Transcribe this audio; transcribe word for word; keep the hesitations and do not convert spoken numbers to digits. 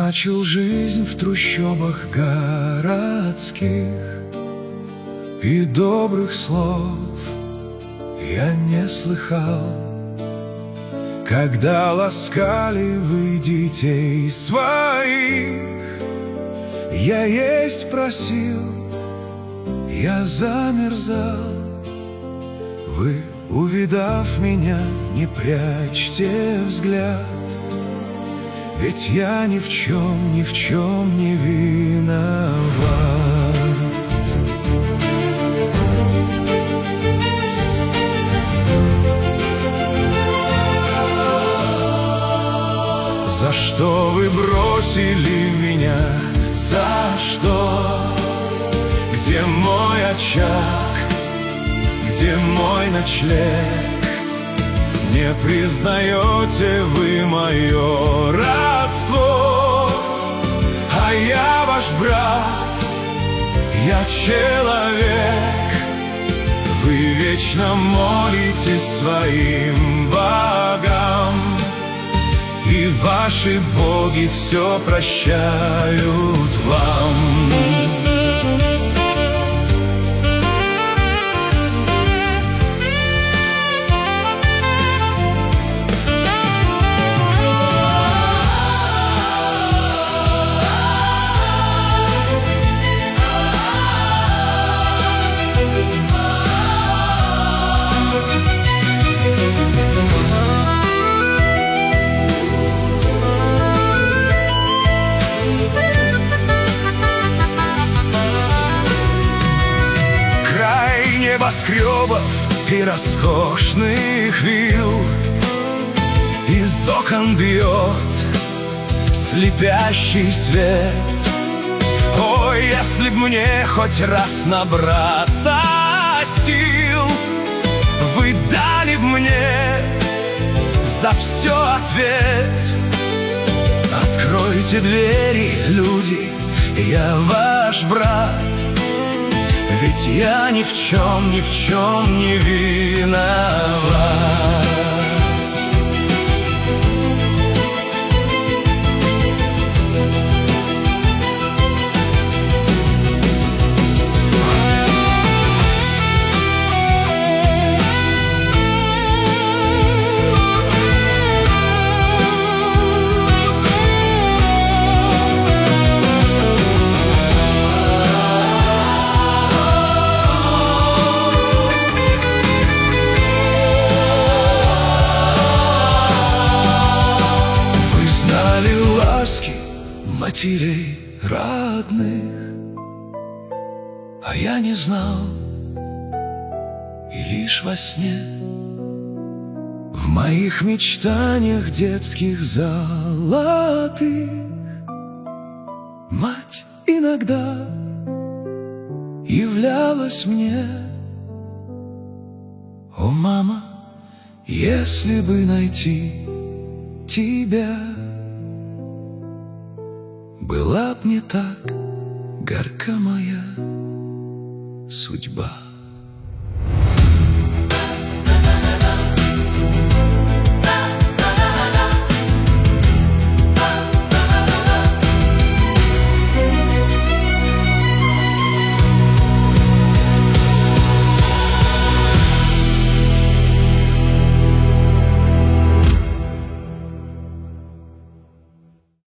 начал жизнь в трущобах городских, и добрых слов я не слыхал, когда ласкали вы детей своих. Я есть просил, я замерзал. Вы, увидав меня, не прячьте взгляд, ведь я ни в чем, ни в чем не виноват. За что вы бросили меня? За что? Где мой очаг? Где мой ночлег? Не признаете вы мое родство, а я ваш брат, я человек. Вы вечно молитесь своим богам, и ваши боги все прощают вам. Небоскребов и роскошных вилл, из окон бьет слепящий свет. Ой, если б мне хоть раз набраться сил, вы дали б мне за все ответ. Откройте двери, люди, я ваш брат, ведь я ни в чем, ни в чем не виноват. Матерей родных, а я не знал, и лишь во сне, в моих мечтаниях детских золотых, мать иногда являлась мне. О, мама, если бы найти тебя, была б не так горька моя судьба.